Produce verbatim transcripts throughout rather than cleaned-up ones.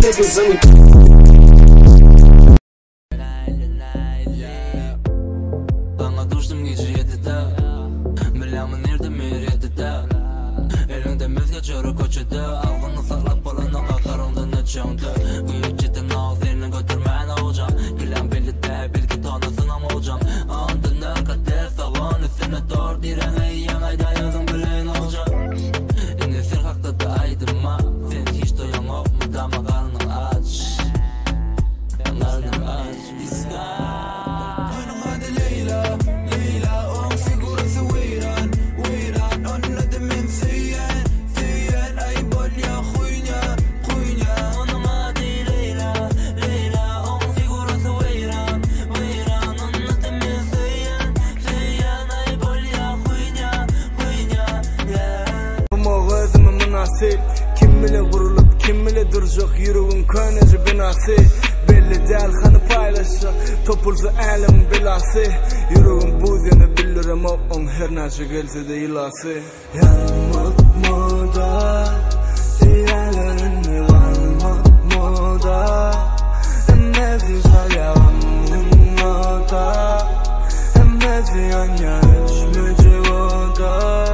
kızım. Bana düştüm gece yedide, bilemem nerede meredide. Elinde müzge çörü koçede, ağzını saklap balanın kakarında ne çöndü. Büyük cidden ağ senin götürmen olacağım. Gülen belli de belki tanısın ama olacağım. Andın arkada salon üstüne doğru direne yanayda yazın bilen olacak. Yine sen hakta da aydırma, sen hiç doyamam mı dama karnın aç. Karnın aç, iska. Kim bile vurulup kim bile duracak yüreğin köyneci binası. Belli değil kanı paylaşacak topulsa elimin belası. Yüreğin buzyanı bilirim on her nece gelse de ilası. Yanmak moda diğerlerini varmak moda. Emmezi salyanın moda. Emmezi yan yan içmeci moda.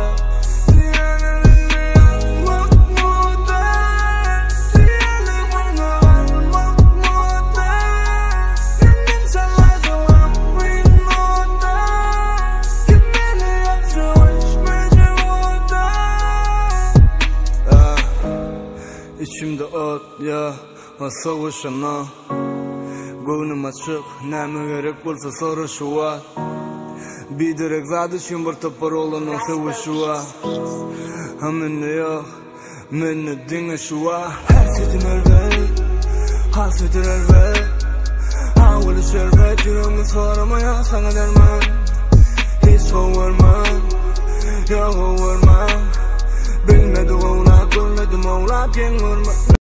İçimde ot ya, o savaşana. Gönlüm açık, neme gerek olsa soruşu var. Bir direk zadışım bir topar olan o savaşı var. Hemen yok, menne dinle şu var. Hasretim elbet, hasretim elbet. Ağılı şerbet, yüreğimi soramaya sana derman. Hiç kovarmam, ya kovarmam. Bilmedim oğla, gönledim oğla, gen vurma.